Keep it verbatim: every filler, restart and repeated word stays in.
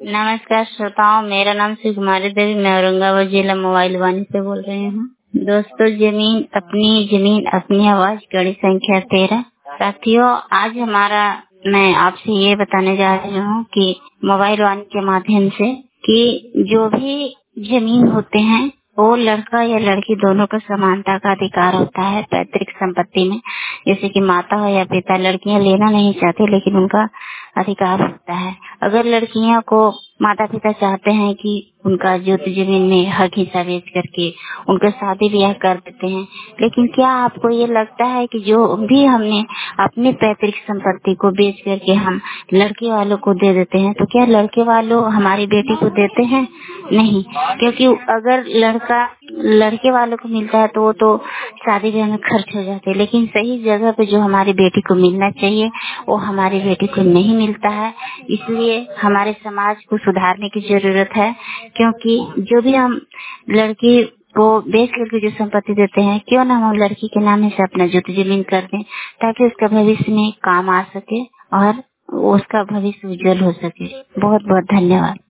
नमस्कार श्रोताओं, मेरा नाम श्री कुमारी देवी, मैं औरंगाबाद जिला मोबाइल वानी से बोल रही हूँ। दोस्तों, जमीन अपनी जमीन अपनी आवाज, कड़ी संख्या तेरह। साथियों, आज हमारा मैं आपसे ये बताने जा रही हूँ कि मोबाइल वानी के माध्यम से कि जो भी जमीन होते हैं वो लड़का या लड़की दोनों का समानता का अधिकार होता है पैतृक संपत्ति में। जैसे कि माता हो या पिता, लड़कियां लेना नहीं चाहते लेकिन उनका अधिकार होता है। अगर लड़कियों को माता पिता चाहते हैं कि उनका जो जमीन में हक हिस्सा बेच करके उनका शादी ब्याह कर देते हैं, लेकिन क्या आपको ये लगता है कि जो भी हमने अपने पैतृक संपत्ति को बेच करके हम लड़के वालों को दे देते हैं, तो क्या लड़के वालों हमारी बेटी को देते हैं? नहीं, क्योंकि अगर लड़का लड़के वालों को मिलता है तो वो तो शादी ब्याह में खर्च हो जाते हैं, लेकिन सही जगह पे जो हमारी बेटी को मिलना चाहिए वो हमारी बेटी को नहीं मिलता है। इसलिए हमारे समाज को सुधारने की जरूरत है, क्योंकि जो भी हम लड़की को बेच करके जो संपत्ति देते हैं, क्यों ना हम लड़की के नाम से अपना जुत जमीन कर दें, ताकि उसका भविष्य में काम आ सके और उसका भविष्य उज्जवल हो सके। बहुत बहुत धन्यवाद।